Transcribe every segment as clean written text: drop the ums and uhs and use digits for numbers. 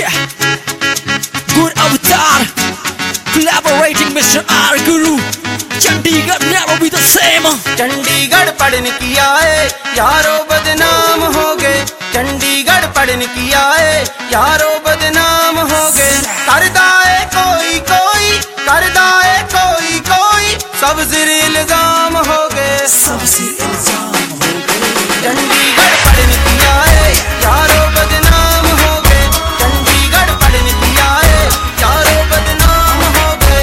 Yeah, good avatar, collaborating Mr. R Guru. Chandigarh never be the same. Chandigarh पढ़ने की आए यारो बदनाम हो गए। चंडीगढ़ पढ़ने की आए यारो बदनाम हो गए। करदा है कोई कोई, करदा है कोई कोई, सब सिर इल्जाम हो गए, सब सिर इल्जाम हो गए। चंडीगढ़ पढ़ने की आए यारो बदनाम हो गए। चंडीगढ़ पढ़ने की आए यारो बदनाम हो गए।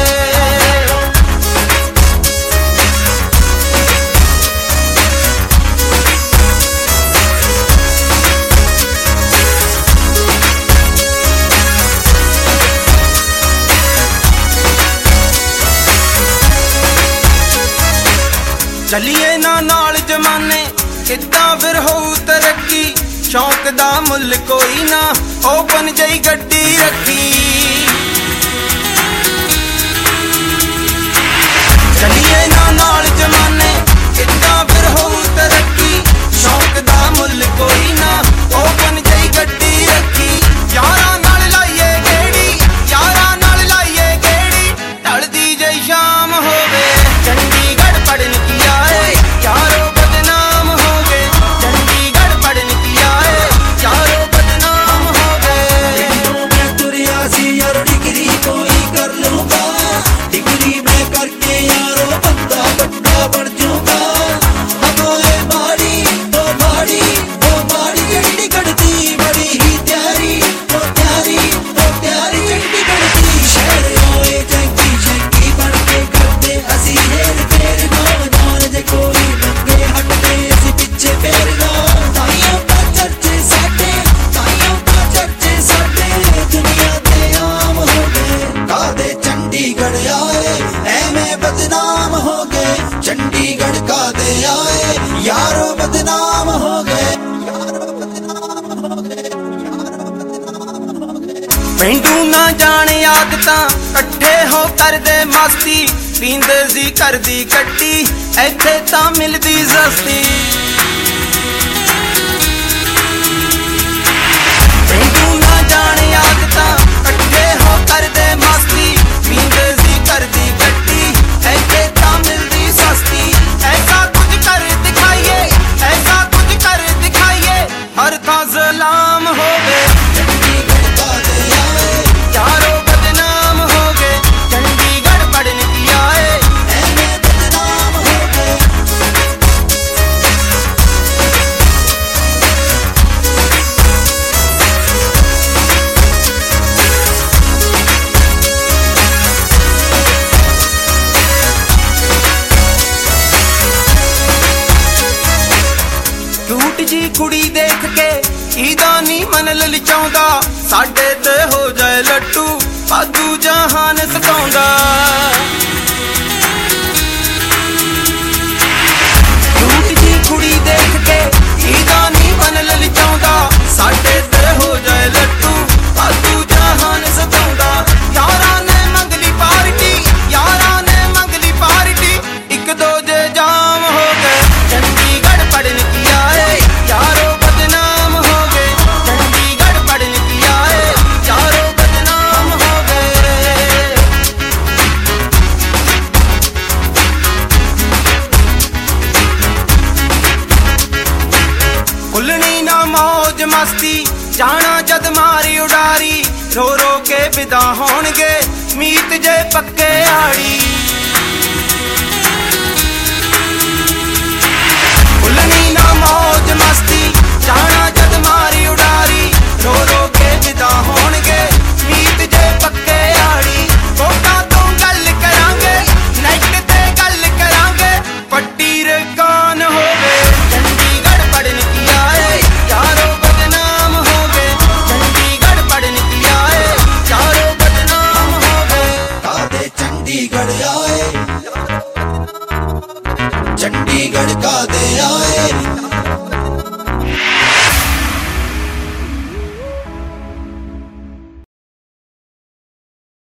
चलिए ना नाल जमाने किद्दां फिर होऊ तरक्की। शौक दा मुल कोई ना ओपन जई गड्डी रखी। चलिए ना नाल जमाने किद्दां फिर होऊ तरक्की। शौक दा मुल कोई ना ओपन जई गड्डी रखी। यारां नाल लाइए गेड़ी, यारां नाल लाइए गेड़ी, ढलदी जई शाम होवे। चंडीगढ़ पढ़न की आए यारो बदनाम हो गए। चंडीगढ़ पढ़न की आए यारो बदनाम हो गए। मैं तुरिया सी यारो डिग्री कोई कर लूंगा। डिग्री में करके यारो बंदा बड़ा बन जाऊंगा। हमारे माड़ी तो माड़ी तो माड़ी चंडीगढ़ दी बड़ी ही प्यारी तो प्यारी तो प्यारी चंडीगढ़ दी। शहर होए जंगी शंकी बन के करते असी हेर फेर नौजवान जे कोई मंगे हटते असी पिछे फेरना। ताइयों का चर्चे साडे, ताइयों का चर्चे साडे, दुनिया ते आम हो गए। कादे चंडीगढ़ आए ऐवें बदनाम हो गए। चंडीगढ़ कादे आए यारो बदनाम हो गए, यारो बदनाम हो गए, यारो बदनाम हो गए। पेंडू ना जाने आदतां कट्ठे हो करदे मस्ती। पींदे सी करदी कट्टी ऐथे तां मिलदी सस्ती। पेंडू ना जाने आदतां कट्ठे हो करदे मस्ती। पींदे सी करदी कट्टी ऐथे तां मिलदी सस्ती। ऐसा कुछ कर दिखाइए, ऐसा कुछ कर दिखाइए, हर थां सलाम हो गए। चंडीगढ़ कादे आए यारो बदनाम हो गए। चंडीगढ़ पढ़ने की आए ऐवें बदनाम हो गए। क्यूट जी कुड़ी देख के ईदा नी मन ललचाउंदा। साडे ते हो जाए लट्टू पादू जहान सताउंदा। क्यूट जी कुड़ी देख के ईदा नी मन ललचाउंदा। साडे ते हो जाए लट्टू पादू जहान सताउंदा। यारां ने मंगली पार्टी, यारां ने मंगली पार्टी, एक दो जे जाम हो गए। चंडीगढ़ पढ़न की आए यारो बदनाम हो गए। चंडीगढ़ पढ़न की आए यारो बदनाम हो गए। कुलनी ना मौज मस्ती जाना जद मारी उडारी। रो रो के विदा होणगे मीत जे पक्के आड़ी। कुलनी ना मौज मस्ती जाना जद मारी उडारी। रो रो के विदा होणगे मीत जे पक्के आड़ी। कोटा तो गल करांगे नेट ते गल करांगे, पट्टी रकान हो गए। चंडीगढ़ पढ़न की आए यारो बदनाम हो गए। चंडीगढ़ पढ़न की आए यारो बदनाम हो गए। कादे चंडीगढ़ आए, चंडीगढ़ कादे आए।